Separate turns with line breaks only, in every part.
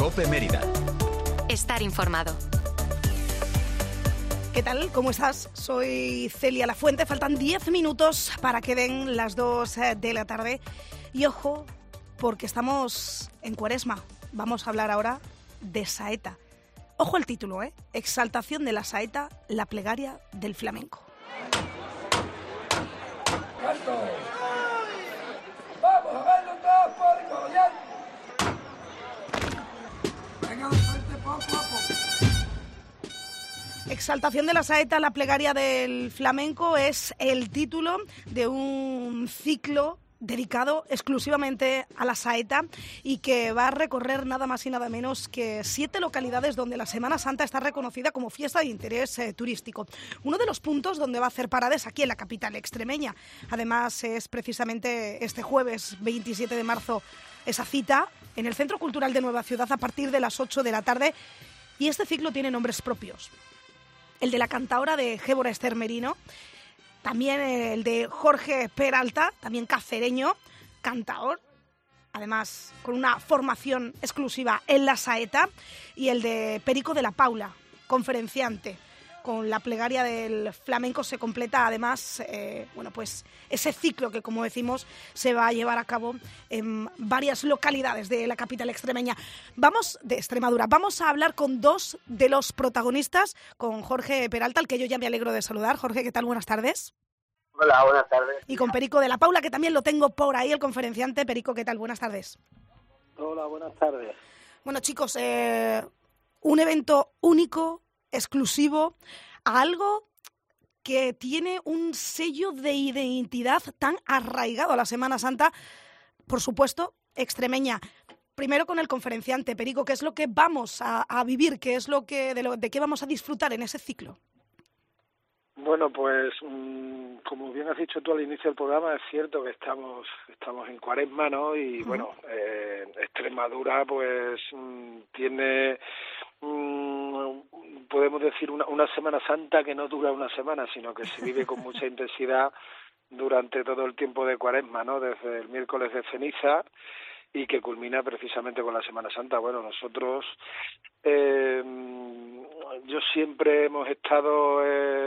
COPE Mérida.
Estar informado.
¿Qué tal? ¿Cómo estás? Soy Celia Lafuente. Faltan 10 minutos para que den las 2 de la tarde. Y ojo, porque estamos en Cuaresma. Vamos a hablar ahora de saeta. Ojo el título, ¿eh? Exaltación de la saeta, la plegaria del flamenco.
¡Canto! ¡Vamos a verlo todos por igual! Venga de frente poco a poco.
Exaltación de la saeta, la plegaria del flamenco es el título de un ciclo dedicado exclusivamente a la saeta y que va a recorrer nada más y nada menos que 7 localidades donde la Semana Santa está reconocida como fiesta de interés turístico. Uno de los puntos donde va a hacer parada es aquí en la capital extremeña. Además es precisamente este jueves 27 de marzo esa cita en el Centro Cultural de Nueva Ciudad a partir de las 8 de la tarde y este ciclo tiene nombres propios. El de la cantaora de Gébora Ester Merino, también el de Jorge Peralta, también cacereño, cantaor, además con una formación exclusiva en la saeta, y el de Perico de la Paula, conferenciante. Con la plegaria del flamenco se completa además pues ese ciclo que, como decimos, se va a llevar a cabo en varias localidades de la capital extremeña. De Extremadura. Vamos a hablar con 2 de los protagonistas, con Jorge Peralta, al que yo ya me alegro de saludar. Jorge, ¿qué tal? Buenas tardes.
Hola, buenas tardes.
Y con Perico de la Paula, que también lo tengo por ahí, el conferenciante. Perico, ¿qué tal? Buenas tardes.
Hola, buenas tardes.
Bueno, chicos, un evento único, exclusivo, a algo que tiene un sello de identidad tan arraigado a la Semana Santa, por supuesto, extremeña. Primero con el conferenciante, Perico, ¿qué es lo que vamos a vivir? ¿Qué es de qué vamos a disfrutar en ese ciclo?
Bueno, pues como bien has dicho tú al inicio del programa, es cierto que estamos en Cuaresma, ¿no? Y bueno, Extremadura pues tiene podemos decir una Semana Santa que no dura una semana, sino que se vive con mucha intensidad durante todo el tiempo de Cuaresma, ¿no? Desde el miércoles de ceniza y que culmina precisamente con la Semana Santa. Bueno, nosotros yo siempre hemos estado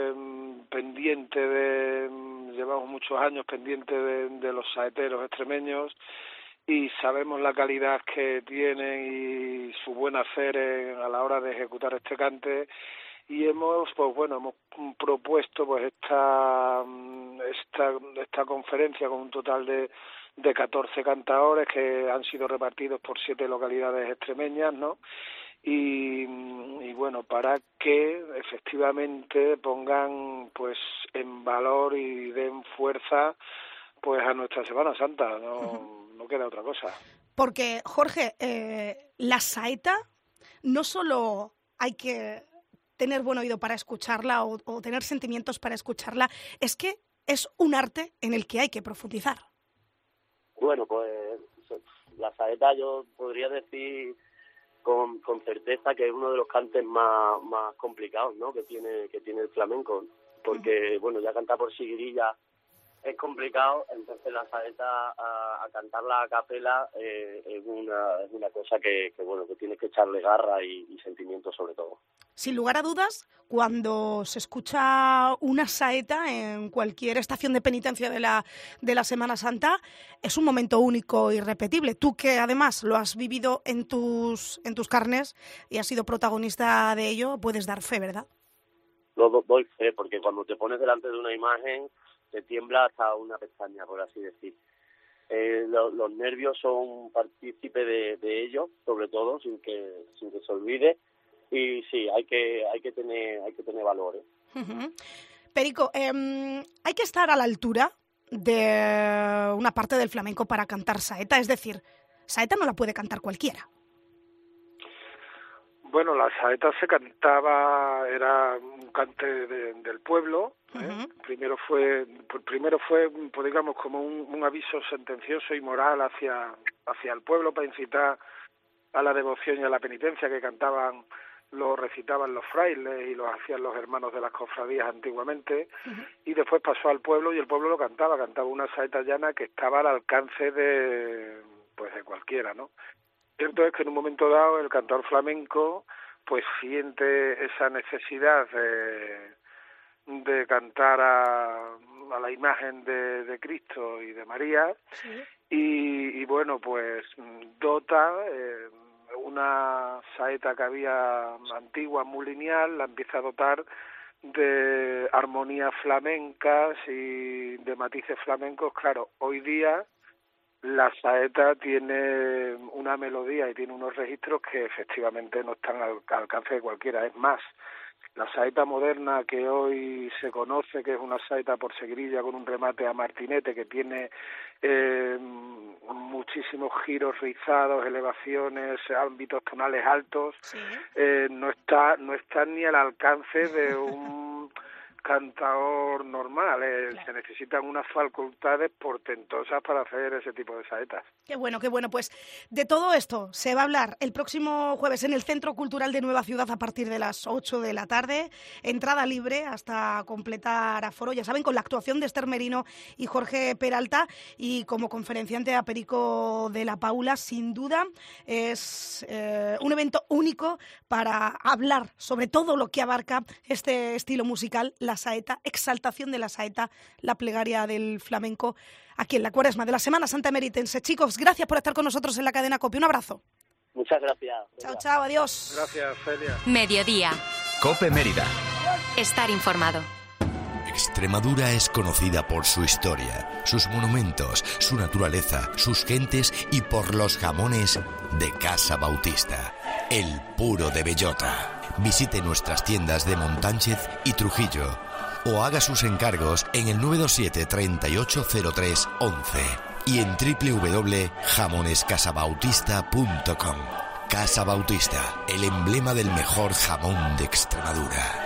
llevamos muchos años pendiente de los saeteros extremeños y sabemos la calidad que tienen y su buen hacer a la hora de ejecutar este cante, y hemos propuesto pues esta conferencia con un total de 14 cantaores que han sido repartidos por 7 localidades extremeñas, ¿no? Y bueno, para que efectivamente pongan pues en valor y den fuerza pues a nuestra Semana Santa, no queda otra cosa.
Porque, Jorge, la saeta no solo hay que tener buen oído para escucharla o tener sentimientos para escucharla, es que es un arte en el que hay que profundizar.
Bueno, pues la saeta yo podría decir con certeza que es uno de los cantes más complicados, ¿no? que tiene el flamenco, porque bueno, ya cantar por seguirilla es complicado, entonces la saeta a cantarla a capela es una cosa que tienes que echarle garra y sentimiento sobre todo.
Sin lugar a dudas, cuando se escucha una saeta en cualquier estación de penitencia de la Semana Santa, es un momento único e irrepetible. Tú que además lo has vivido en tus carnes y has sido protagonista de ello, puedes dar fe, ¿verdad?
Lo doy fe, porque cuando te pones delante de una imagen te tiembla hasta una pestaña, por así decir. Los nervios son partícipe de ello, sobre todo, sin que se olvide. Y sí, hay que tener valor.
Uh-huh. Perico, hay que estar a la altura de una parte del flamenco para cantar saeta, es decir, saeta no la puede cantar cualquiera.
Bueno, la saeta se cantaba, era un cante del pueblo.
Uh-huh.
Primero fue pues digamos como un aviso sentencioso y moral hacia el pueblo para incitar a la devoción y a la penitencia, que lo recitaban los frailes y lo hacían los hermanos de las cofradías antiguamente. Uh-huh. Y después pasó al pueblo y el pueblo lo cantaba una saeta llana que estaba al alcance de cualquiera, ¿no? Cierto es que en un momento dado el cantador flamenco pues siente esa necesidad de cantar a la imagen de Cristo y de María, sí. y bueno, pues dota una saeta que había antigua, muy lineal, la empieza a dotar de armonías flamencas y de matices flamencos. Claro, hoy día la saeta tiene una melodía y tiene unos registros que efectivamente no están al alcance de cualquiera. Es más, la saeta moderna que hoy se conoce, que es una saeta por seguirilla con un remate a martinete, que tiene muchísimos giros rizados, elevaciones, ámbitos tonales altos, sí. No está ni al alcance de un cantador normal. Claro. Se necesitan unas facultades portentosas para hacer ese tipo de saetas.
Qué bueno, qué bueno. Pues de todo esto se va a hablar el próximo jueves en el Centro Cultural de Nueva Ciudad a partir de las 8 de la tarde. Entrada libre hasta completar aforo, ya saben, con la actuación de Esther Merino y Jorge Peralta, y como conferenciante a Perico de la Paula. Sin duda es un evento único para hablar sobre todo lo que abarca este estilo musical, la saeta, exaltación de la saeta, la plegaria del flamenco, aquí en la Cuaresma de la Semana Santa Emeritense. Chicos, gracias por estar con nosotros en la cadena COPE. Un abrazo.
Muchas gracias.
Chao, chao, adiós.
Gracias, Celia.
Mediodía.
COPE Mérida.
Estar informado.
Extremadura es conocida por su historia, sus monumentos, su naturaleza, sus gentes y por los jamones de Casa Bautista, el puro de bellota. Visite nuestras tiendas de Montánchez y Trujillo o haga sus encargos en el 927 3803 11 y en www.jamonescasabautista.com. Casa Bautista, el emblema del mejor jamón de Extremadura.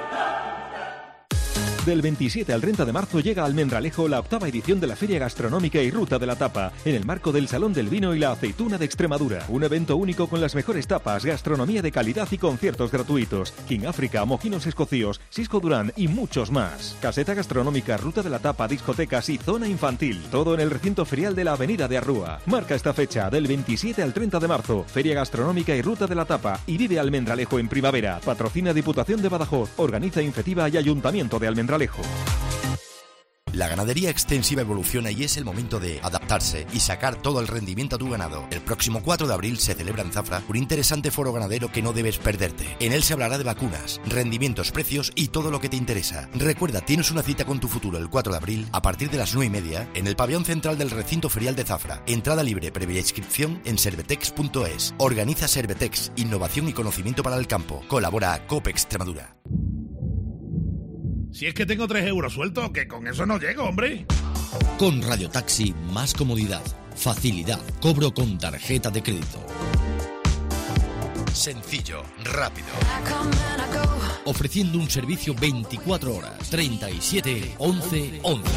Del 27 al 30 de marzo llega a Almendralejo la 8ª edición de la Feria Gastronómica y Ruta de la Tapa, en el marco del Salón del Vino y la Aceituna de Extremadura. Un evento único con las mejores tapas, gastronomía de calidad y conciertos gratuitos. King África, mojinos escocíos, Cisco Durán y muchos más. Caseta gastronómica, Ruta de la Tapa, discotecas y zona infantil. Todo en el recinto ferial de la Avenida de Arrúa. Marca esta fecha, del 27 al 30 de marzo. Feria Gastronómica y Ruta de la Tapa. Y vive Almendralejo en primavera. Patrocina Diputación de Badajoz. Organiza Infetiva y Ayuntamiento de Almendralejo.
La ganadería extensiva evoluciona y es el momento de adaptarse y sacar todo el rendimiento a tu ganado. El próximo 4 de abril se celebra en Zafra un interesante foro ganadero que no debes perderte. En él se hablará de vacunas, rendimientos, precios y todo lo que te interesa. Recuerda, tienes una cita con tu futuro el 4 de abril a partir de las 9:30 en el pabellón central del recinto ferial de Zafra. Entrada libre, previa inscripción en servetex.es. Organiza Servetex, innovación y conocimiento para el campo. Colabora COPE Extremadura.
Si es que tengo 3 euros sueltos, que con eso no llego, hombre.
Con Radio Taxi, más comodidad, facilidad, cobro con tarjeta de crédito. Sencillo, rápido. Ofreciendo un servicio 24 horas, 37 11 11.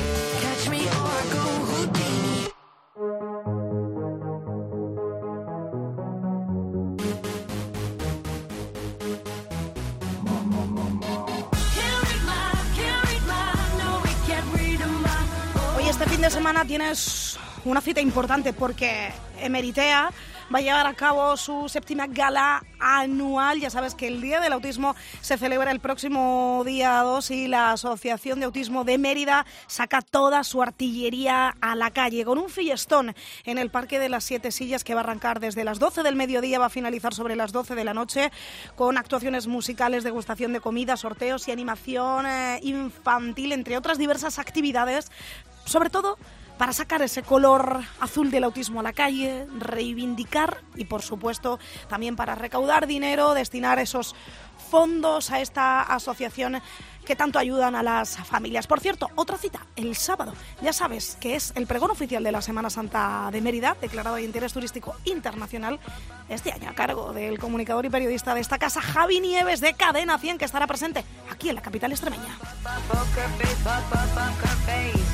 Este fin de semana tienes una cita importante porque Emeritea va a llevar a cabo su 7ª gala anual. Ya sabes que el Día del Autismo se celebra el próximo día 2 y la Asociación de Autismo de Mérida saca toda su artillería a la calle con un fiestón en el Parque de las 7 Sillas que va a arrancar desde las 12 del mediodía, va a finalizar sobre las 12 de la noche con actuaciones musicales, degustación de comida, sorteos y animación infantil, entre otras diversas actividades, sobre todo para sacar ese color azul del autismo a la calle, reivindicar y, por supuesto, también para recaudar dinero, destinar esos fondos a esta asociación que tanto ayudan a las familias. Por cierto, otra cita, el sábado, ya sabes que es el pregón oficial de la Semana Santa de Mérida, declarado de interés turístico internacional, este año a cargo del comunicador y periodista de esta casa, Javi Nieves, de Cadena 100, que estará presente aquí en la capital extremeña.